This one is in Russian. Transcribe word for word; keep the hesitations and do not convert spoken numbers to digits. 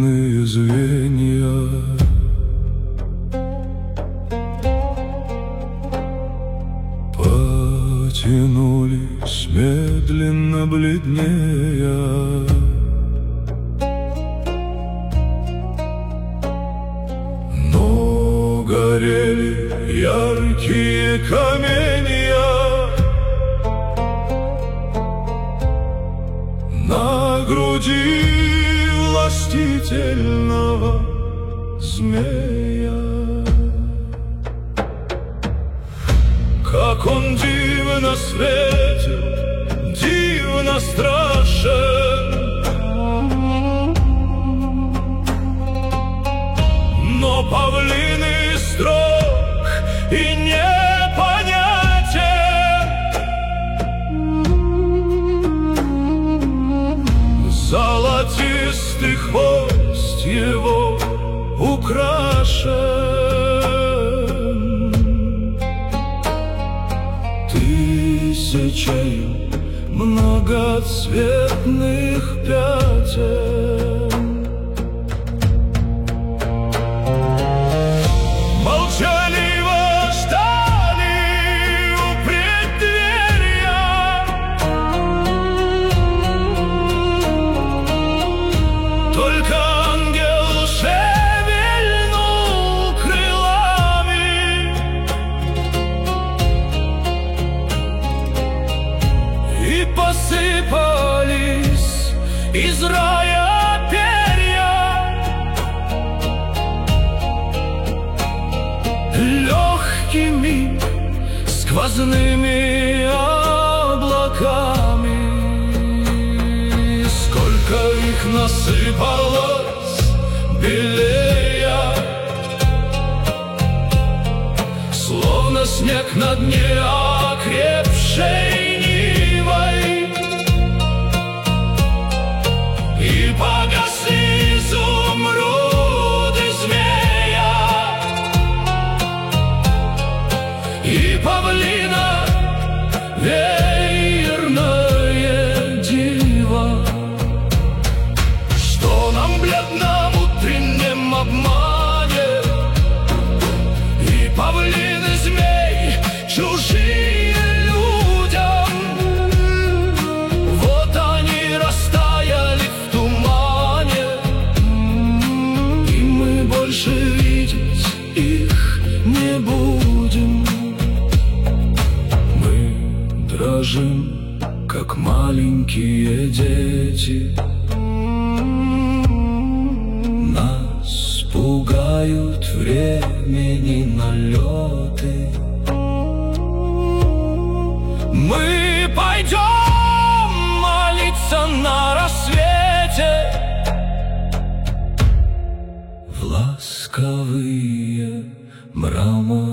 длинные звенья. Потянулись медленно бледнея. Но горели яркие каменья на груди властительного змея. Как он дивно светил, дивно страшен, но павлиный строг и непонятен. Золотистый хвост его украшен тысячей многоцветных пятен. Молчаливо ждали у преддверия, только ангел шевельнул крылами, и посыпались из рая перья, легкими сквозными облаками. Сколько их насыпалось белея, словно снег на дне окрепшей нивой. И погасли изумруды змея, и павлина веерное диво. Что нам бледно в утреннем обмане, и павлин и змей чужие людям. Вот они растаяли в тумане, и мы больше видеть их не будем. Мы дрожим, как маленькие дети. Нас пугают времени налеты. Мы пойдем молиться на рассвете в ласковые мраморные